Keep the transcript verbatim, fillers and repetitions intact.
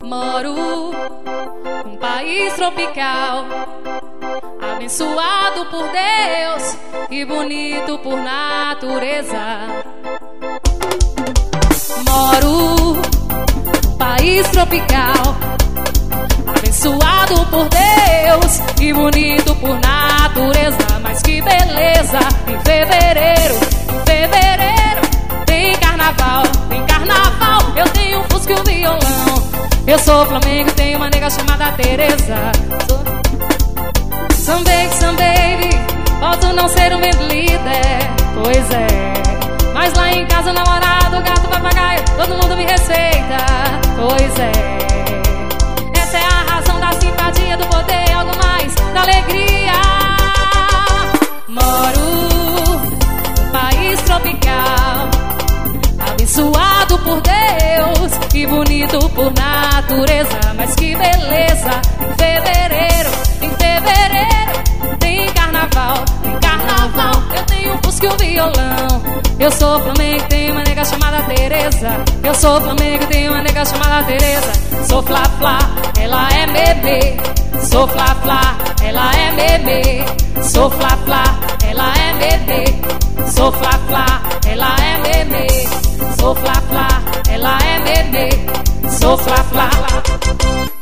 Moro num país tropical, abençoado por Deus e bonito por natureza. Moro num país tropical, abençoado por Deus e bonito por natureza. Mas que beleza! Em fevereiro, em fevereiro tem carnaval, tem carnaval. Eu tenho um fusca e um violão. Eu sou Flamengo e tenho uma nega chamada Teresa. Some baby, some baby, posso não ser um band líder, pois é. Mas lá em casa o namorado, o gato, o papagaio, todo mundo me respeita, pois é. Essa é a razão da simpatia, do poder, algo mais da alegria. Moro num país tropical, abençoado por Deus e bonito por natureza. Mas que beleza! Em fevereiro, em fevereiro tem carnaval, tem carnaval. Eu tenho um fusca e um violão. Eu sou Flamengo e tenho uma nega chamada Teresa. Eu sou Flamengo e tenho uma nega chamada Teresa. Sou Fla Fla, ela é bebê. Sou Fla Fla, ela é bebê. Sou Fla Fla, ela é bebê. Sou Fla Fla, ela é bebê. Sou Fla Fla, ela é bebê. Sou Fla Fla.